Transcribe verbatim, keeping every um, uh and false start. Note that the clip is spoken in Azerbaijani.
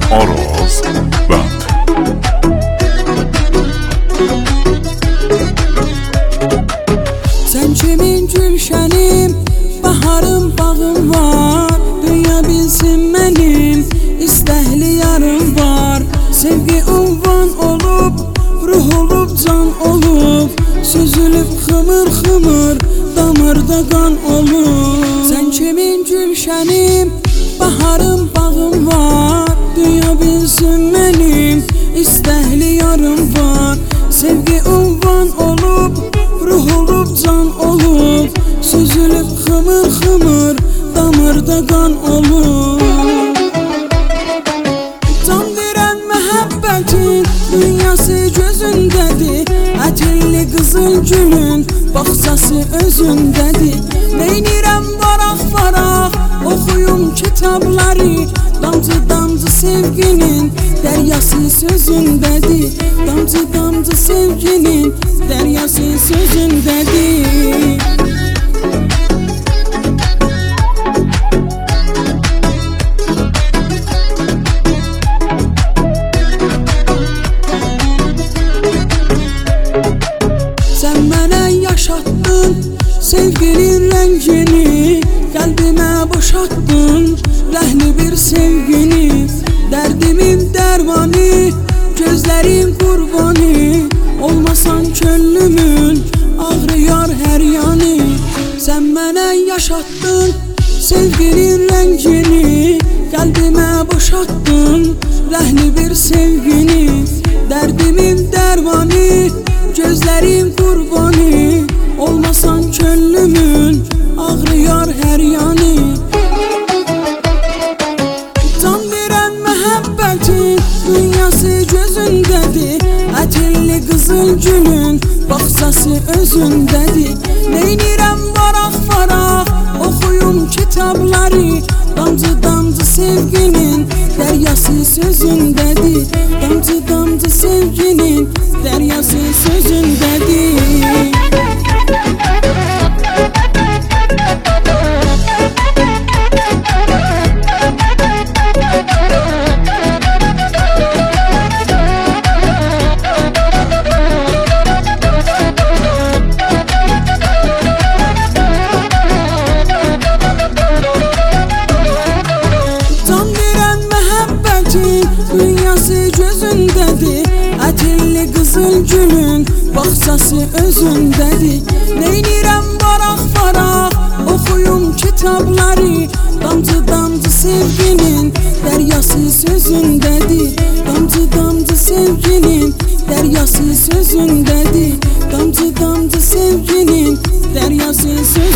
Araz Band. Sen kimin gülşənim, baharım bağım var. Dünya bilsin mənim, istəkli yarım var. Sevgi ünvan olub, ruh olub, can olub. Süzülüb xımır xımır, damarda qan olub. Sen kimin gülşənim, baharım bağım var. Dünya bilsin mənim, istəkli yarım var. Sevgi ünvan olub, ruh olub, can olub. Süzülüb xımır xımır, damarda qan olub. Can verən məhəbbətin dünyası gözündədir. Ətirli qızıl gülün bağçası özündədir. Neynirəm varaq-varaq, oxuyum kitabları. Damcı damcı sevginin dəryası sözündədir. Damcı damcı sevginin dəryası sözündədir. Sen mənə yaşatdın sevginin rəngini. Qəlbimə boşatdın rəhli bir sevgini. Dərdimin dərmanı, gözlərim qurbanı. Olmasan könlümün ağrıyar hər yanı. Sen mənə yaşatdın sevginin rəngini. Qəlbimə boşatdın rəhli bir sevgini. Dərdimin dərmanı, gözlərim qurbanı. Olmasan könlümün ağrıyar hər yanı. Can verən məhəbbətin dünyası gözündədir. Ətirli qızıl gülün bağçası özündədir. Neynirəm varaq-varaq, oxuyum kitabları. Damcı damcı sevginin dəryası sözündədir. Damcı damcı sevginin dəryası sözündədir. Dünyası gözündədir. Ətirli qızıl gülün bağçası özündədir. Neynirəm varaq-varaq, oxuyum kitabları. Damcı damcı sevginin dəryası sözündədir. Damcı damcı sevginin dəryası sözündədir. Damcı damcı sevginin dəryası sözündədir.